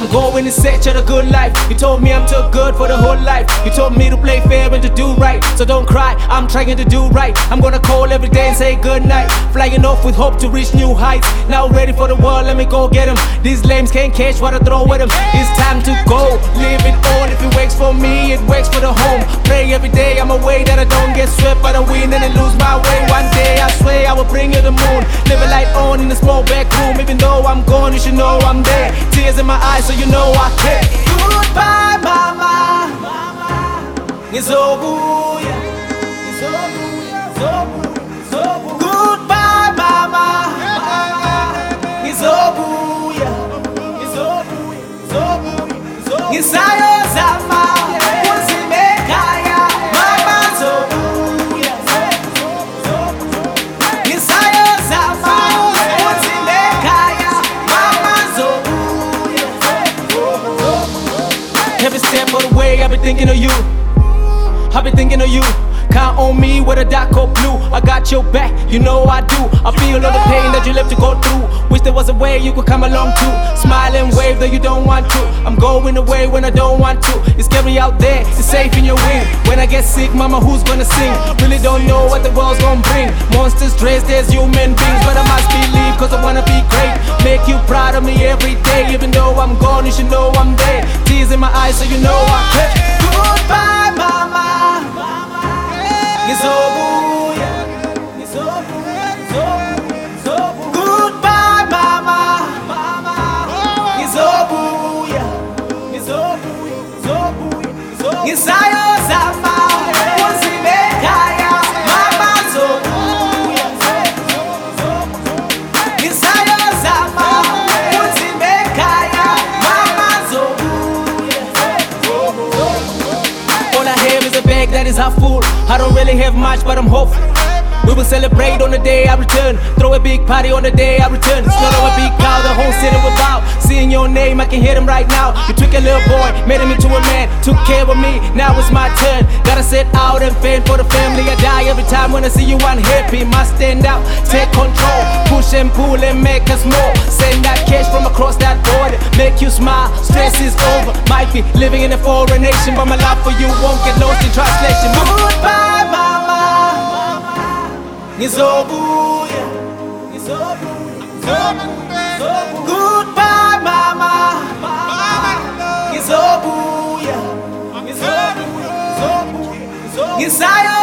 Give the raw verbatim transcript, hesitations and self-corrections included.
I'm going in search of the good life. You told me I'm too good for the whole life. You told me to play fair and to do right. So don't cry, I'm trying to do right. I'm gonna call every day and say good night. Flying off with hope to reach new heights. Now ready for the world, let me go get them. These lames can't catch what I throw at them. It's time to go, live it all. If it works for me, it works for the home. Pray every day, I'm away that I don't get swept, but I win and then lose my way. One day I swear I will bring you the moon. Live a light on in a small back room. Even though I'm gone, you should know I'm there. Tears in my eyes so you know I care. Goodbye mama, it's over, yeah. It's over, it's over, it's over. Goodbye mama, it's over, yeah. It's over, it's over, it's over. Isayo zama, uzimekaya, mama zobu, yeah. Isayo zama, uzimekaya, mama zobu, yeah. Every step of the way I've been thinking of you. I've been thinking of you. Count on me with a dark or blue. I got your back, you know I do. I feel all the pain that you left to go through. Wish there was a way you could come along too. Smile and wave though you don't want to. I'm going away when I don't want to. It's scary out there, it's safe in your wing. When I get sick, mama, who's gonna sing? Really don't know what the world's gonna bring. Monsters dressed as human beings, but I must believe cause I wanna be great. Make you proud of me every day. Even though I'm gone, you should know I'm there. Tears in my eyes so you know I care. Goodbye mama, it's over, yeah. It's over, it's over, it's over. Goodbye, mama, mama. It's over, yeah. It's over, it's over, it's over. Isayo zama, uzimekaya, mama zobu, yeah. Isayo zama, uzimekaya, mama zobu, yeah. All I have is a bag that is half full. I don't really have much, but I'm hopeful. We will celebrate on the day I return. Throw a big party on the day I return. It's not a big cow, the whole city will bow. Seeing your name, I can hear them right now. You took a little boy, made him into a man. Took care of me, now it's my turn. Gotta set out and fend for the family. I die every time when I see you unhappy. Must stand out, take control. Push and pull and make us more. Send that cash from across that border. Make you smile, stress is over. Might be living in a foreign nation, but my love for you won't get lost in translation. Goodbye mama, it's over, yeah. It's over, it's over, it's over. Goodbye mama, it's over, yeah. It's over, it's over, it's over. It's over.